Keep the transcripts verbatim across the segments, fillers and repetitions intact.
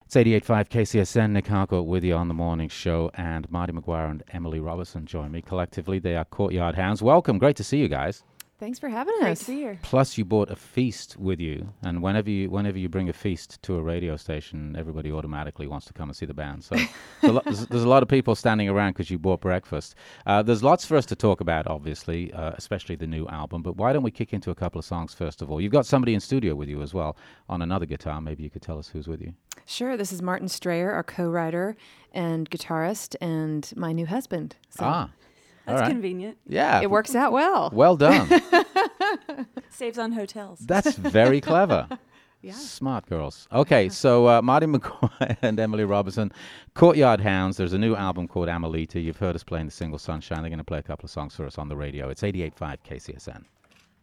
It's eighty-eight point five K C S N, Nick Harcourt with you on the morning show, and Marty McGuire and Emily Robertson join me. Collectively, they are Courtyard Hounds. Welcome. Great to see you guys. Thanks for having Great us. to see you. Plus, you brought a feast with you, and whenever you whenever you bring a feast to a radio station, everybody automatically wants to come and see the band. So there's, a lot, there's, there's a lot of people standing around because you bought breakfast. Uh, there's lots for us to talk about, obviously, uh, especially the new album. But why don't we kick into a couple of songs first of all? You've got somebody in studio with you as well on another guitar. Maybe you could tell us who's with you. Sure, this is Martin Strayer, our co-writer and guitarist, and my new husband. So Ah. That's All right. convenient. Yeah. it works out well. Well done. Saves on hotels. That's very clever. Yeah. Smart girls. Okay, so uh, Marty McGuire and Emily Robertson, Courtyard Hounds. There's a new album called Amelita. You've heard us playing the single Sunshine. They're going to play a couple of songs for us on the radio. It's eighty-eight point five K C S N.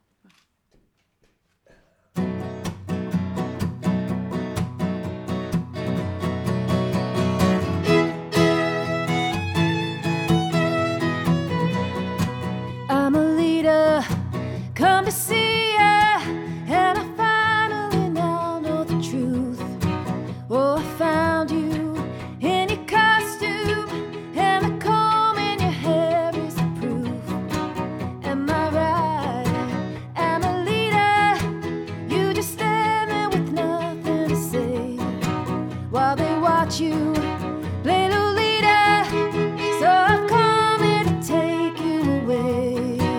Amelita, come to see ya, and I finally now know the truth. Oh, I found you in your costume, and the comb in your hair is the proof. Am I right, Amelita? You just stand there with nothing to say while they watch you play Lolita. So I've come here to take you away.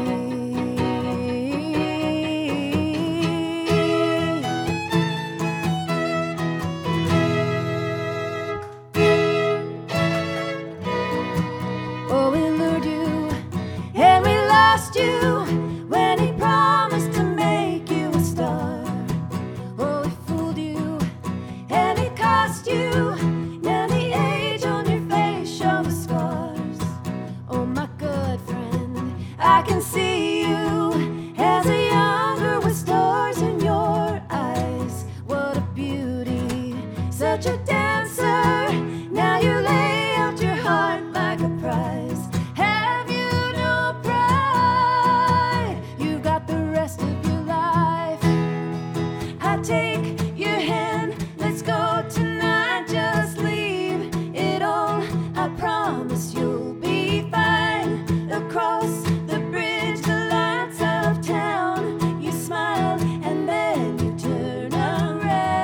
Oh, we lured you and we lost you when he promised to make you a star. Oh, he fooled you and he cost you. Now the age on your face shows the scars. Oh, my good friend, I can see you as a young girl with stars in your eyes. What a beauty, such a dancer. Now you lay out your heart like a prize. Have you no pride? You've got the rest of your life. I take your hand, let's go tonight. Just leave it all. I promise you'll be fine. Across the bridge, the lights of town. You smile and then you turn around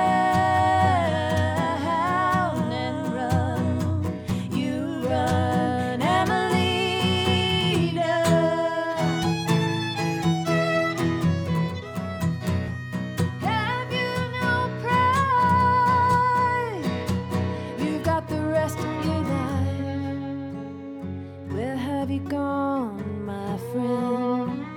and run. You run, Amelita. Have you no pride? You've got the rest of your life. Where have you gone, my friend?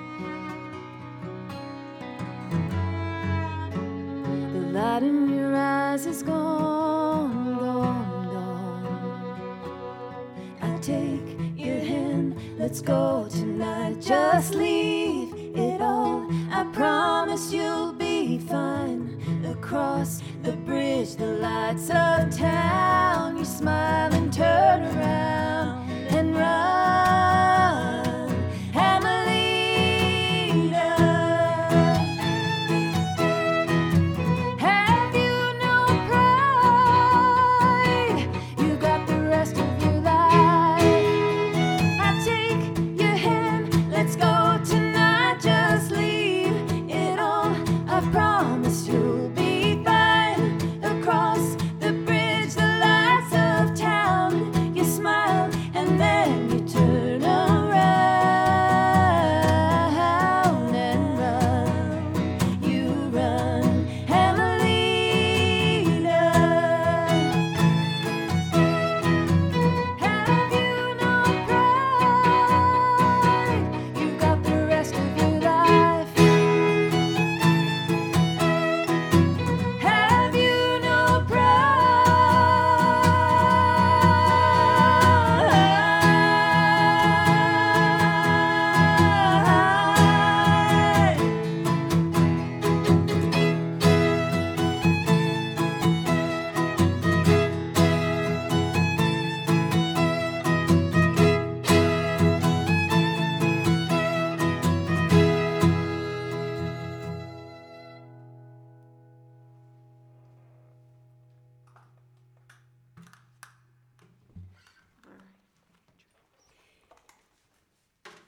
The light in your eyes is gone, gone, gone. I take your hand, let's go tonight. Just leave it all. I promise you'll be fine. Across the bridge, the lights of town. You smile and turn around and run, Amelita. Have you no pride? You got the rest of your life. I take your hand, let's go tonight. Just leave it all. I promise you'll be fine. Across the bridge, the lights of town.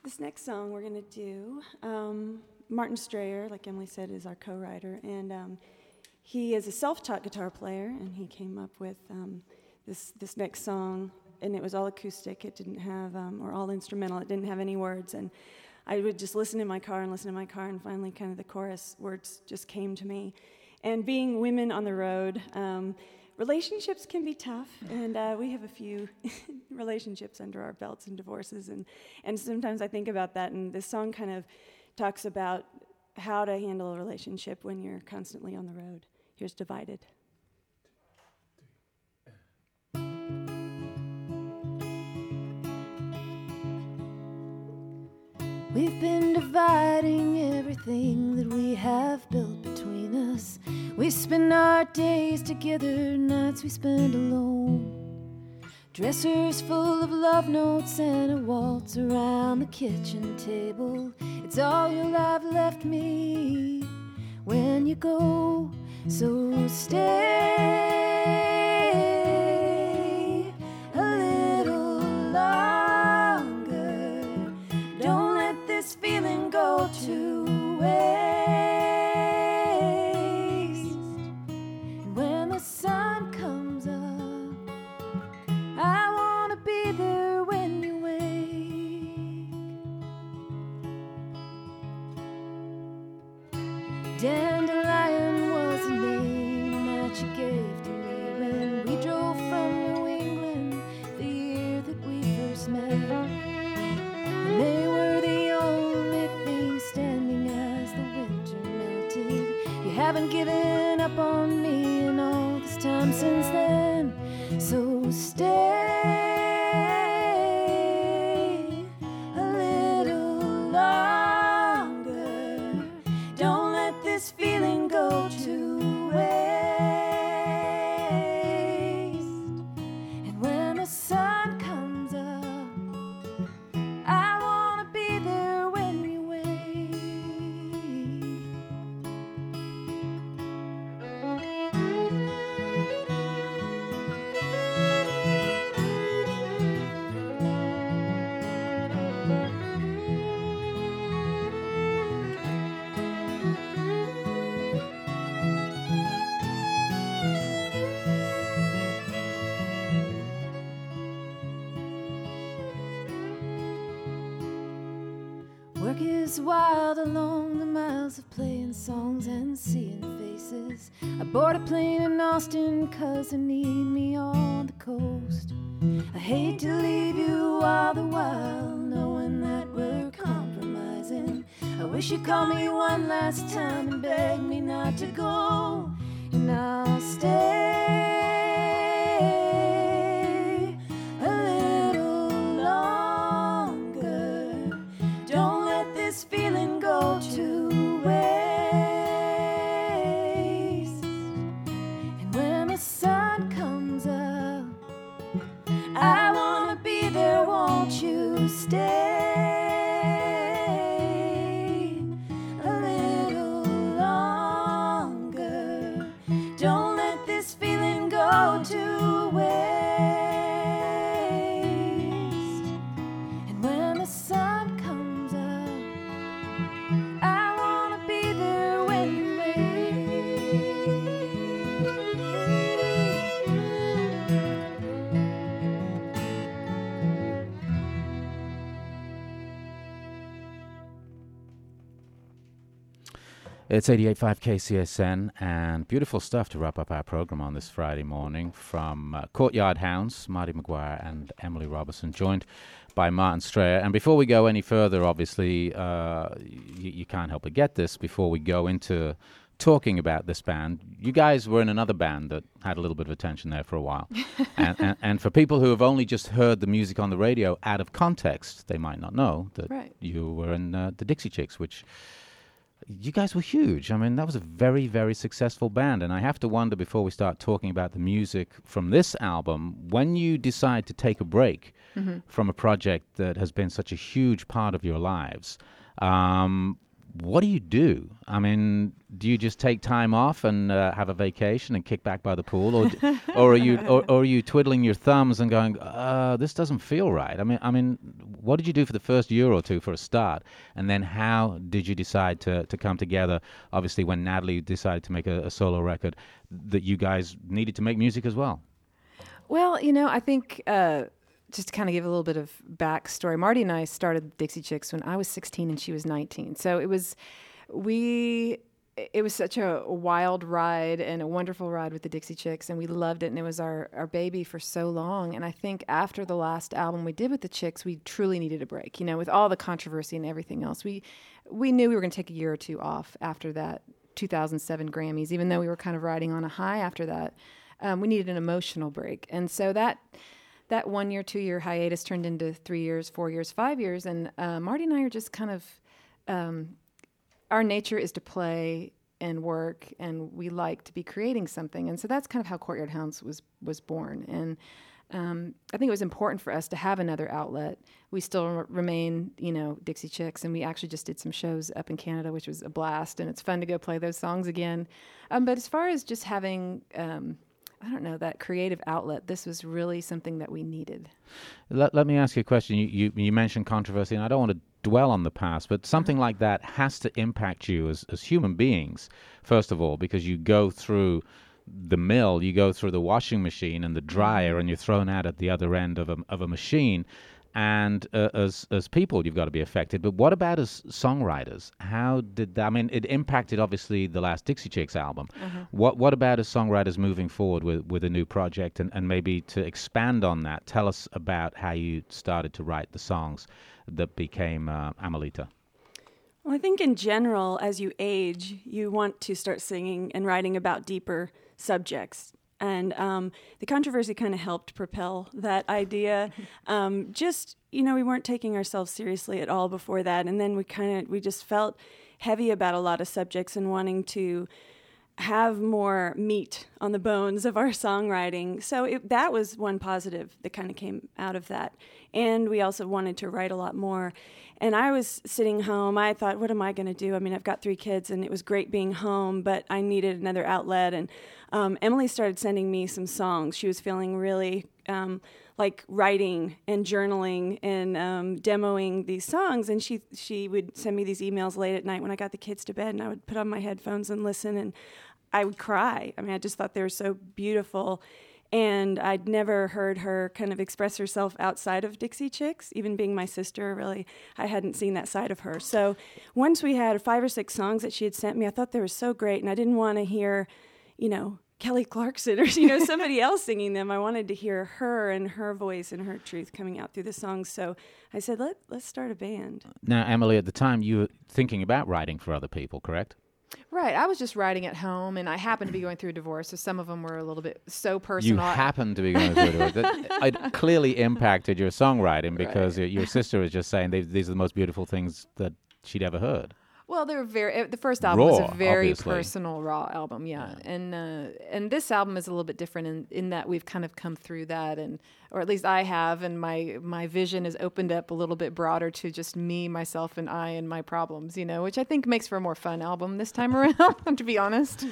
This next song we're going to do, um, Martin Strayer, like Emily said, is our co-writer, and um, he is a self-taught guitar player, and he came up with um, this this next song, and it was all acoustic. It didn't have, um, or all instrumental. It didn't have any words, and I would just listen in my car and listen in my car, and finally, kind of the chorus words just came to me. And being women on the road, um, relationships can be tough, and uh, we have a few relationships under our belts and divorces, and, and sometimes I think about that, and this song kind of talks about how to handle a relationship when you're constantly on the road. Here's Divided. We've been dividing everything that we have built between us. We spend our days together, nights we spend alone. Dressers full of love notes and a waltz around the kitchen table. It's all you'll have left me when you go. So stay a little longer. Don't let this feeling go to waste. And when the sun comes up, I wanna be there when you wake. Dandelion was the name that you gave to me when we drove from New England the year that we first met. And they were the only things standing as the winter melted. You haven't given up on me in all this time since then. So stay a little longer. Don't let this feeling go to waste. And when the sun comes up, I wanna be there when you wake. Work is wild along the miles of playing songs and seeing faces. I board a plane in Austin 'cause they need me on the coast. I hate to leave you all the while knowing that we're compromising. I wish you'd call me one last time and beg me not to go. And I'll stay a little longer. Don't let this feeling go to waste. And when the sun comes up, I wanna be there, won't you stay a little longer? Don't let this feeling go to waste. And when the sun comes up, I wanna be there when you It's eighty-eight point five K C S N, and beautiful stuff to wrap up our program on this Friday morning from uh, Courtyard Hounds, Marty McGuire and Emily Robertson, joined by Martin Strayer. And before we go any further, obviously, uh, you, you can't help but get this before we go into talking about this band. You guys were in another band that had a little bit of attention there for a while. and, and, and for people who have only just heard the music on the radio out of context, they might not know that Right. you were in uh, the Dixie Chicks, which... You guys were huge. I mean, that was a very, very successful band. And I have to wonder, before we start talking about the music from this album, when you decide to take a break mm-hmm. from a project that has been such a huge part of your lives, um, what do you do? I mean, do you just take time off and uh, have a vacation and kick back by the pool, or d- or are you or, or are you twiddling your thumbs and going, uh, this doesn't feel right? I mean, I mean, what did you do for the first year or two for a start, and then how did you decide to to come together? Obviously, when Natalie decided to make a, a solo record, that you guys needed to make music as well. Well, you know, I think uh, just to kind of give a little bit of backstory, Marty and I started Dixie Chicks when I was sixteen and she was nineteen. So it was, we, it was such a wild ride and a wonderful ride with the Dixie Chicks, and we loved it, and it was our, our baby for so long. And I think after the last album we did with the Chicks, we truly needed a break, you know, with all the controversy and everything else. We, we knew we were going to take a year or two off after that two thousand seven Grammys, even though we were kind of riding on a high after that. Um, we needed an emotional break. And so that that one year, two year hiatus turned into three years, four years, five years. And uh, Marty and I are just kind of, um, our nature is to play and work, and we like to be creating something. And so that's kind of how Courtyard Hounds was, was born. And um, I think it was important for us to have another outlet. We still r- remain, you know, Dixie Chicks, and we actually just did some shows up in Canada, which was a blast, and it's fun to go play those songs again. Um, but as far as just having... Um, I don't know, that creative outlet, this was really something that we needed. Let, let me ask you a question. You, you you mentioned controversy, and I don't want to dwell on the past, but something like that has to impact you as, as human beings, first of all, because you go through the mill, you go through the washing machine and the dryer, and you're thrown out at the other end of a, of a machine. And uh, as as people, you've got to be affected. But what about as songwriters? How did that? I mean, it impacted obviously the last Dixie Chicks album. Uh-huh. What what about as songwriters moving forward with, with a new project? And, and maybe to expand on that, tell us about how you started to write the songs that became uh, Amelita. Well, I think in general, as you age, you want to start singing and writing about deeper subjects. And um, the controversy kind of helped propel that idea. Um, just, you know, we weren't taking ourselves seriously at all before that. And then we kind of, we just felt heavy about a lot of subjects and wanting to have more meat on the bones of our songwriting. So it, that was one positive that kind of came out of that. And we also wanted to write a lot more. And I was sitting home. I thought, what am I going to do? I mean, I've got three kids, and it was great being home, but I needed another outlet. And um, Emily started sending me some songs. She was feeling really um, like writing and journaling and um, demoing these songs. And she she would send me these emails late at night when I got the kids to bed, and I would put on my headphones and listen, and I would cry. I mean, I just thought they were so beautiful. And I'd never heard her kind of express herself outside of Dixie Chicks, even being my sister, really. I hadn't seen that side of her. So once we had five or six songs that she had sent me, I thought they were so great. And I didn't want to hear, you know, Kelly Clarkson or, you know, somebody else singing them. I wanted to hear her and her voice and her truth coming out through the songs. So I said, Let, let's start a band. Now, Emily, at the time, you were thinking about writing for other people, correct? Right. I was just writing at home, and I happened to be going through a divorce, so some of them were a little bit so personal. You happened to be going through a divorce. That, it clearly impacted your songwriting because right. your, your sister was just saying they, these are the most beautiful things that she'd ever heard. Well, they were very. The first album raw, was a very obviously. personal, raw album, yeah. yeah. And uh, and this album is a little bit different in, in that we've kind of come through that, and or at least I have, and my my vision has opened up a little bit broader to just me, myself, and I, and my problems, you know, which I think makes for a more fun album this time around. To be honest.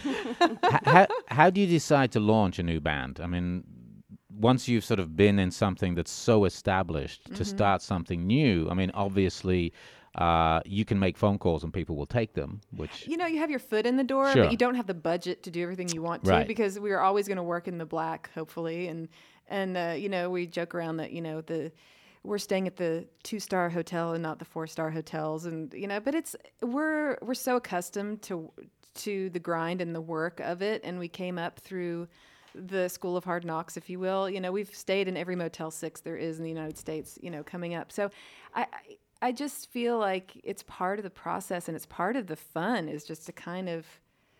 how, how do you decide to launch a new band? I mean, once you've sort of been in something that's so established, mm-hmm. to start something new. I mean, obviously. Uh, you can make phone calls and people will take them, which... You know, you have your foot in the door, sure. but you don't have the budget to do everything you want to right. because we are always going to work in the black, hopefully. And, and uh, you know, we joke around that, you know, the we're staying at the two-star hotel and not the four-star hotels. And, you know, but it's... We're we're so accustomed to to the grind and the work of it, and we came up through the School of Hard Knocks, if you will. You know, we've stayed in every Motel six there is in the United States, you know, coming up. So I... I I just feel like it's part of the process, and it's part of the fun is just to kind of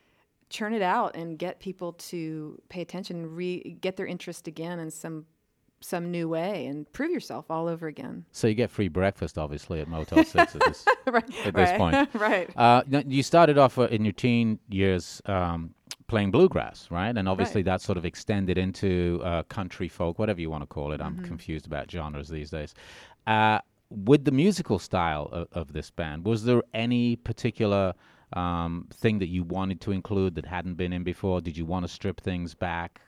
churn it out and get people to pay attention, re- get their interest again in some some new way, and prove yourself all over again. So you get free breakfast, obviously, at Motel six at this, right, at this right. point. Right. Uh, you started off uh, in your teen years um, playing bluegrass, right? And obviously right. that sort of extended into uh, country folk, whatever you want to call it. I'm mm-hmm. confused about genres these days. Uh, with the musical style of, of this band, was there any particular um, thing that you wanted to include that hadn't been in before? Did you want to strip things back?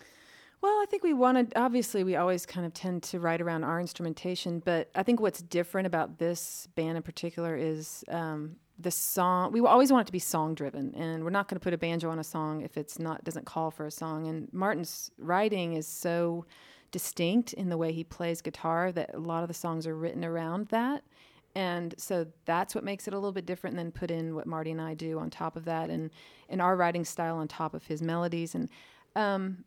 Well, I think we wanted, obviously, we always kind of tend to write around our instrumentation, but I think what's different about this band in particular is um, the song. We always want it to be song-driven, and we're not going to put a banjo on a song if it's not doesn't call for a song. And Martin's writing is so distinct in the way he plays guitar that a lot of the songs are written around that. And so that's what makes it a little bit different, and then put in what Marty and I do on top of that, and, and our writing style on top of his melodies. And um,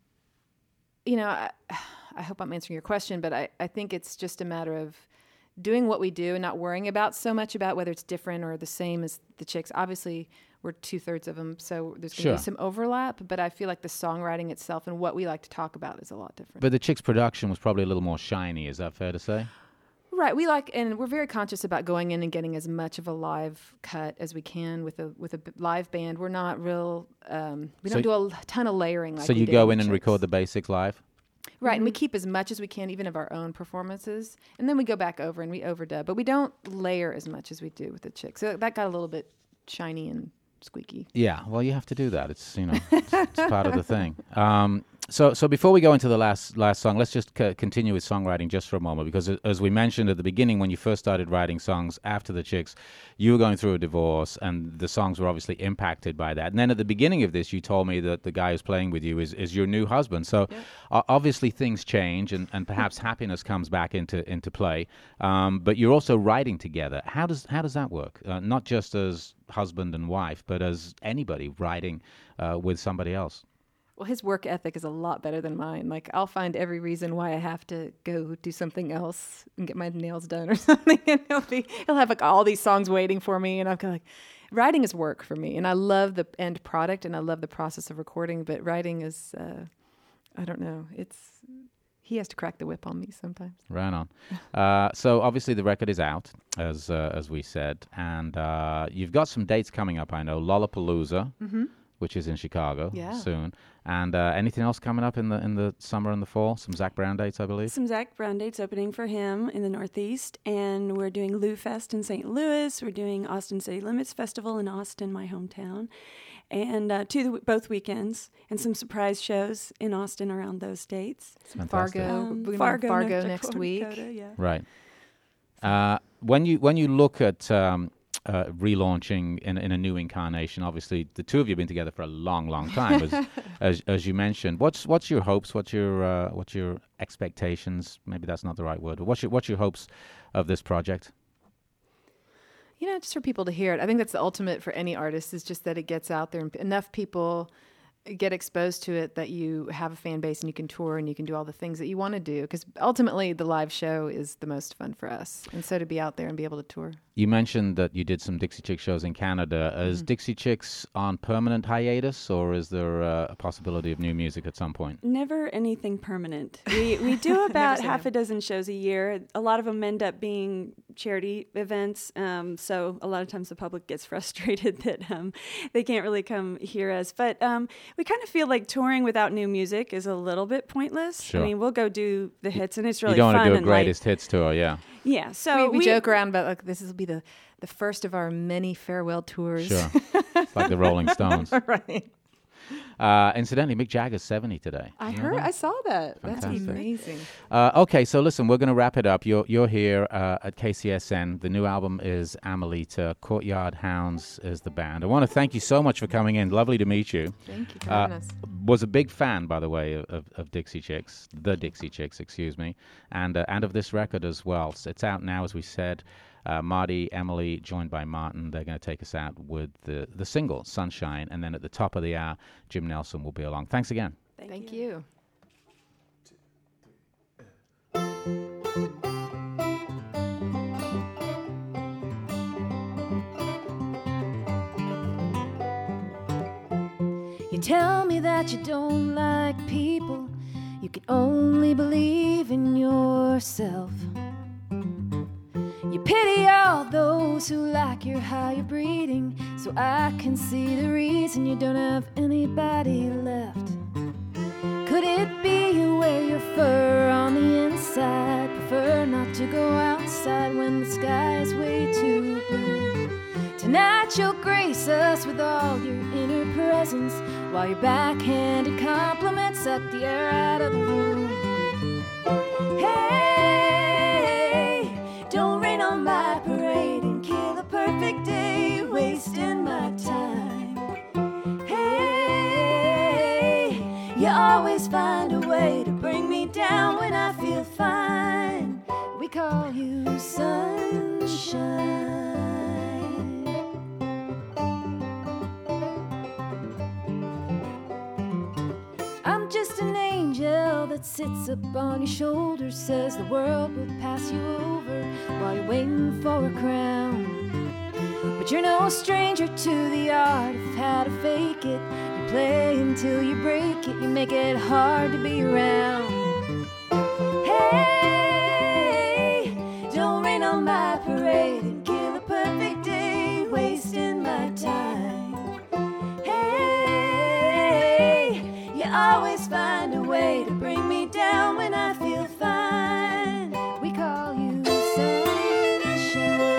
you know, I, I hope I'm answering your question, but I, I think it's just a matter of doing what we do and not worrying about so much about whether it's different or the same as the Chicks. Obviously, we're two-thirds of them, so there's going to Sure. be some overlap, but I feel like the songwriting itself and what we like to talk about is a lot different. But the Chicks' production was probably a little more shiny. Is that fair to say? Right, we like, and we're very conscious about going in and getting as much of a live cut as we can with a with a b- live band. We're not real, um, we So don't do a l- ton of layering like so we you did go the in and Chicks. record the basics live? Right, and we keep as much as we can, even of our own performances, and then we go back over and we overdub, but we don't layer as much as we do with the Chicks. So that got a little bit shiny and squeaky. Yeah, well, you have to do that. It's, you know, it's, it's part of the thing. Um, so, so before we go into the last last song, let's just c- continue with songwriting just for a moment, because a- as we mentioned at the beginning, when you first started writing songs after the Chicks, you were going through a divorce, and the songs were obviously impacted by that. And then at the beginning of this, you told me that the guy who's playing with you is, is your new husband. So Yeah. o- obviously things change, and, and perhaps happiness comes back into into play. Um, but you're also writing together. How does how does that work? Uh, not just as husband and wife, but as anybody writing uh, with somebody else. Well, his work ethic is a lot better than mine. Like, I'll find every reason why I have to go do something else and get my nails done or something, and he'll be he'll have like all these songs waiting for me, and I'm kind of like, writing is work for me, and I love the end product, and I love the process of recording, but writing is, uh, I don't know, it's he has to crack the whip on me sometimes. Right on. Uh, so obviously the record is out, as uh, as we said, and uh, you've got some dates coming up. I know Lollapalooza, Mm-hmm. which is in Chicago Yeah. soon, and uh, anything else coming up in the in the summer and the fall? Some Zach Brown dates, I believe. Some Zach Brown dates opening for him in the Northeast, and we're doing Lou Fest in Saint Louis. We're doing Austin City Limits Festival in Austin, my hometown, and uh, two the, both weekends, and some surprise shows in Austin around those dates. Fantastic. Fargo, Um, we're gonna Fargo, Fargo North next Dakota, week. Dakota, yeah. Right. Uh, when you when you look at um, uh, relaunching in in a new incarnation, obviously the two of you have been together for a long, long time, as as, as you mentioned. What's what's your hopes? What's your uh, what's your expectations? Maybe that's not the right word. But what's your what's your hopes of this project? You know, just for people to hear it. I think that's the ultimate for any artist, is just that it gets out there and enough people get exposed to it that you have a fan base and you can tour and you can do all the things that you want to do. Because ultimately, the live show is the most fun for us. And so to be out there and be able to tour. You mentioned that you did some Dixie Chicks shows in Canada. Is Mm-hmm. Dixie Chicks on permanent hiatus, or is there uh, a possibility of new music at some point? Never anything permanent. We we do about seen half them. a dozen shows a year. A lot of them end up being charity events. Um, so a lot of times the public gets frustrated that um, they can't really come hear us. But um, we kind of feel like touring without new music is a little bit pointless. Sure. I mean, we'll go do the hits, and it's really you don't fun want to do a and light. greatest hits tour, yeah. Yeah. So we, we, joke around about, like, this will be the, the first of our many farewell tours. Sure. It's like the Rolling Stones. Right. Uh, incidentally, Mick Jagger's seventy today. I You know heard, that? I saw that. Fantastic. That's amazing. Uh, okay, so listen, we're going to wrap it up. You're you're here uh, at K C S N. The new album is Amelita. Courtyard Hounds is the band. I want to thank you so much for coming in. Lovely to meet you. Thank you for Uh, having us. Was a big fan, by the way, of, of, of Dixie Chicks, the Dixie Chicks, excuse me, and uh, and of this record as well. So it's out now, as we said. Uh, Marty, Emily, joined by Martin, they're going to take us out with the, the single, Sunshine, and then at the top of the hour, Jim Nelson will be along. Thanks again. Thank, Thank you. you. You tell me that you don't like people, you can only believe in yourself. You pity all those who like your higher breeding, so I can see the reason you don't have anybody left. Could it be you wear your fur on the inside, prefer not to go outside when that you'll grace us with all your inner presence, while your backhanded compliments suck the air out of the room. Hey, don't rain on my parade and kill a perfect day, wasting my time. Hey, you always find a way to bring me down when I feel fine. We call you sunshine. I'm just an angel that sits up on your shoulder, says the world will pass you over while you're waiting for a crown. But you're no stranger to the art of how to fake it. You play until you break it, you make it hard to be around. Hey, don't rain on my parade and kill a perfect day, wasting my time. Hey, you always find a way to bring me down when I feel fine. We call you sunshine.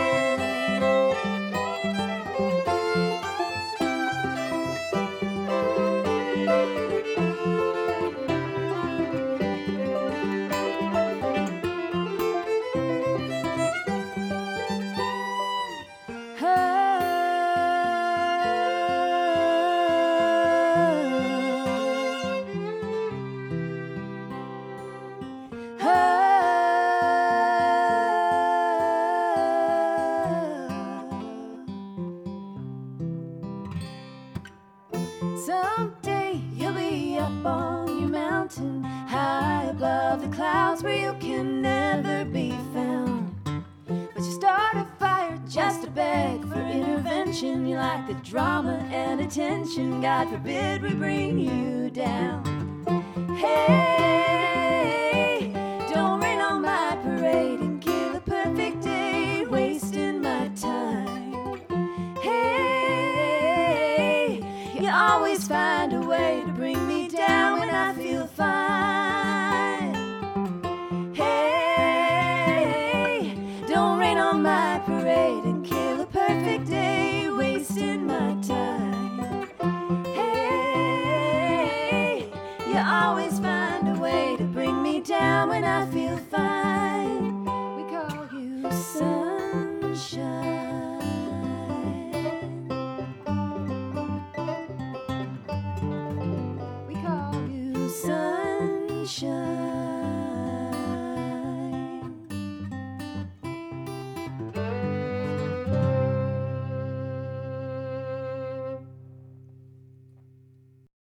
Someday you'll be up on your mountain, high above the clouds where you can never be found. But you start a fire just to beg for intervention. You like the drama and attention, God forbid we bring you down. Hey, don't rain on my parade and kill a perfect day, wasting my time. Hey, you always find a way to bring me down when I feel fine. Hey, don't rain on my parade and kill a perfect day, wasting my time. Hey, you always find a way to bring me down when I feel fine. We call you sunshine.